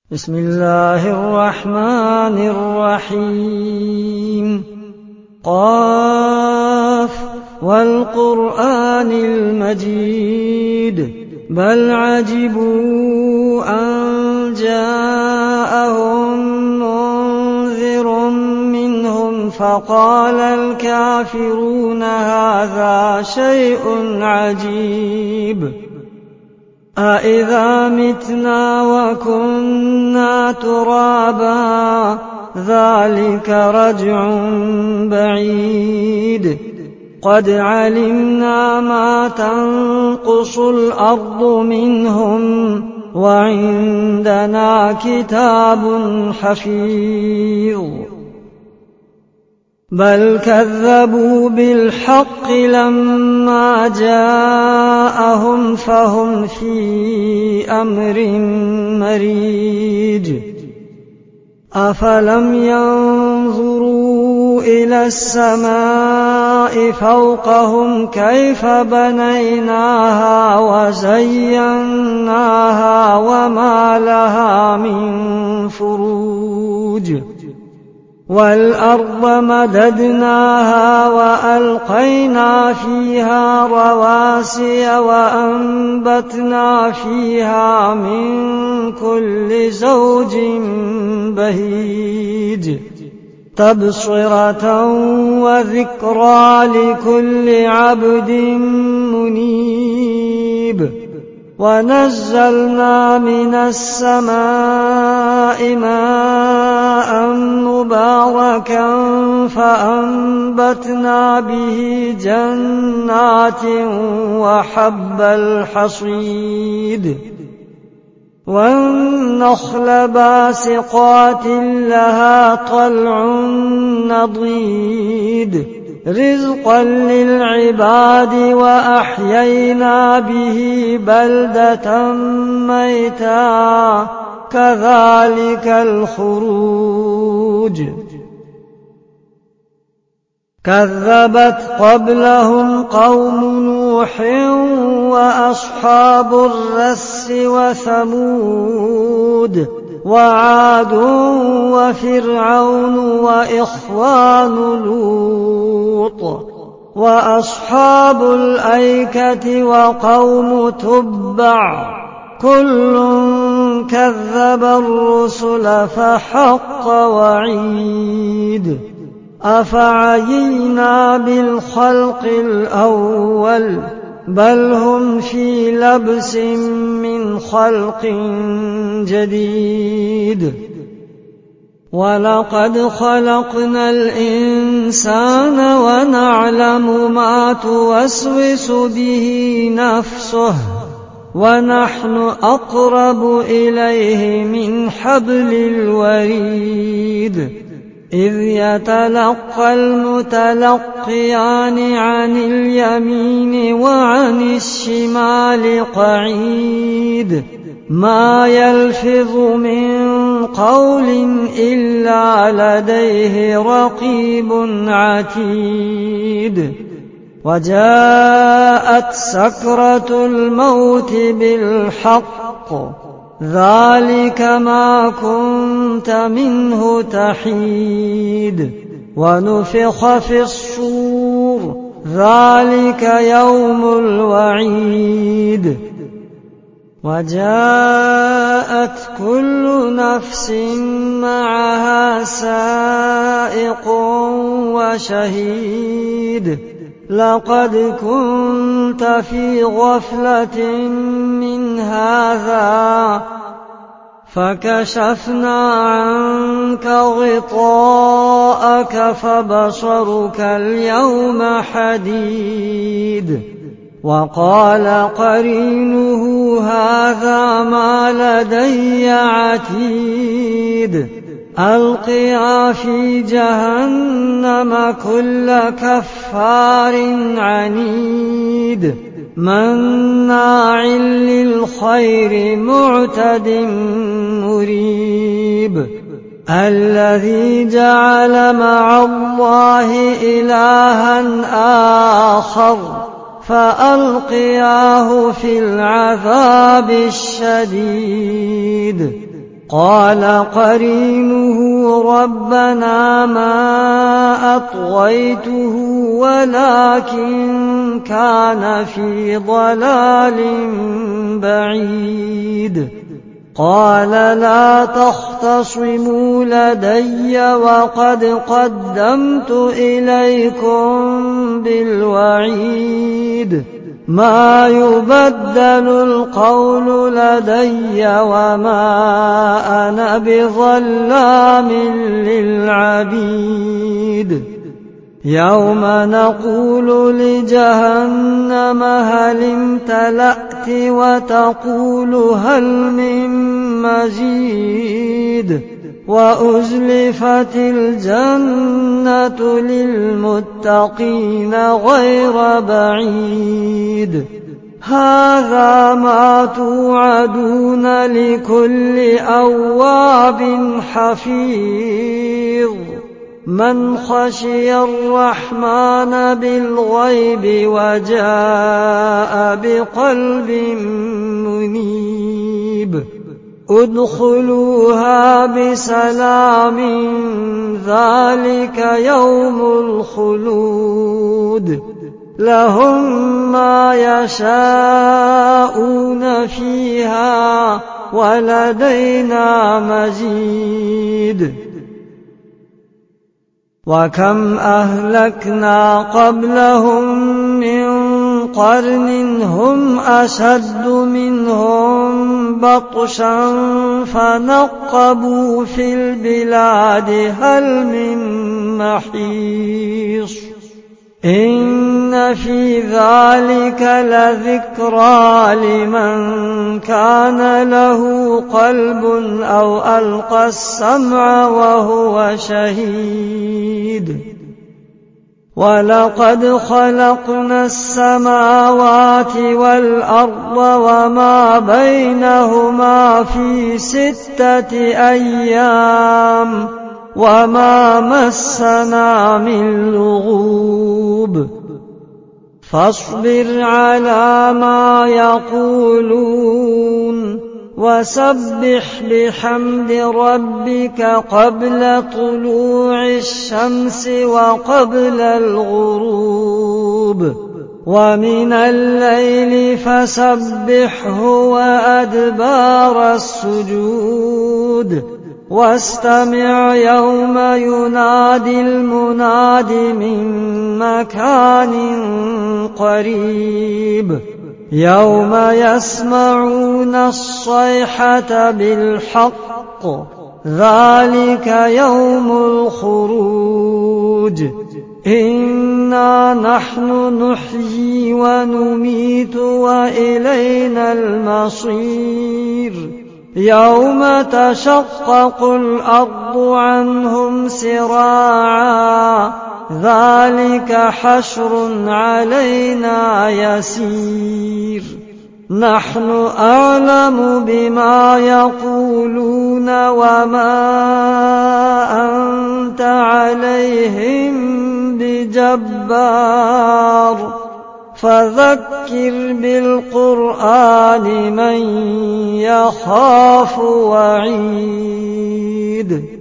بسم الله الرحمن الرحيم. قاف والقرآن المجيد بل عجبوا أن جاءهم منذر منهم فقال الكافرون هذا شيء عجيب أإذا متنا وكنا ترابا ذلك رجع بعيد قد علمنا ما تنقص الأرض منهم وعندنا كتاب حفيظ بل كذبوا بالحق لما جاءهم فهم في أمر مريج أفلم ينظروا إلى السماء فوقهم كيف بنيناها وزيناها وما لها من فروج والأرض مددناها وألقينا فيها رواسي وأنبتنا فيها من كل زوج بهيج تبصرة وذكرى لكل عبد منيب ونزلنا من السماء ماء مباركا فأنبتنا به جنات وحب الحصيد والنخل باسقات لها طلع نضيد رزقا للعباد وأحيينا به بلدة ميتا كذلك الخروج كذبت قبلهم قوم نوح وأصحاب الرس وثمود وعاد وفرعون وإخوان لوط وأصحاب الأيكة وقوم تبع كل كذب الرسل فحق وعيد أفعينا بالخلق الأول بل هم في لبس من خلق جديد ولقد خلقنا الإنسان ونعلم ما توسوس به نفسه ونحن أقرب إليه من حبل الوريد إذ يتلقى المتلقيان عن اليمين وعن الشمال قعيد ما يلفظ من قول إلا لديه رقيب عتيد وجاءت سكرة الموت بالحق ذلك ما كنت منه تحيد ونفخ في الصور ذلك يوم الوعيد وجاءت كل نفس معها سائق وشهيد لقد كنت في غفلة من هذا فكشفنا عنك غطاءك فبصرك اليوم حديد وقال قرينه هذا ما لدي عتيد ألقيا في جهنم كل كفار عنيد مناع للخير معتد مريب الذي جعل مع الله إلها آخر فألقياه في العذاب الشديد قال قرينه ربنا ما أطغيته ولكن كان في ضلال بعيد. قال لا تختصموا لدي وقد قدمت إليكم بالوعيد. ما يبدل القول لدي وما أنا بظلام للعبيد. يوم نقول لجهنم هل امتلأت وتقول هل من مزيد. وأزلفت الجنة للمتقين غير بعيد. هذا ما توعدون لكل أواب حفيظ. من خشي الرحمن بالغيب وجاء بقلب منيب. ادخلوها بسلام ذلك يوم الخلود. لهم ما يشاءون فيها ولدينا مزيد. وكم أهلكنا قبلهم من قرن هم أشد منهم بطشا فنقبوا في البلاد هل من محيص. إن في ذلك لذكرى لمن كان له قلب أو ألقى السمع وهو شهيد. ولقد خلقنا السماوات والأرض وما بينهما في 6 أيام وما مسنا من لغوب. فاصبر على ما يقولون وسبح بحمد ربك قبل طلوع الشمس وقبل الغروب. ومن الليل فسبحه وأدبار السجود. واستمع يوم ينادي المناد من مكان قريب. يوم يسمعون الصيحة بالحق ذلك يوم الخروج. إنا نحن نحيي ونميت وإلينا المصير. يوم تشقق الأرض عنهم سراعا ذلك حشر علينا يسير. نحن أعلم بما يقولون وما أنت عليهم بجبار. فذكر بالقرآن من يخاف وعيد.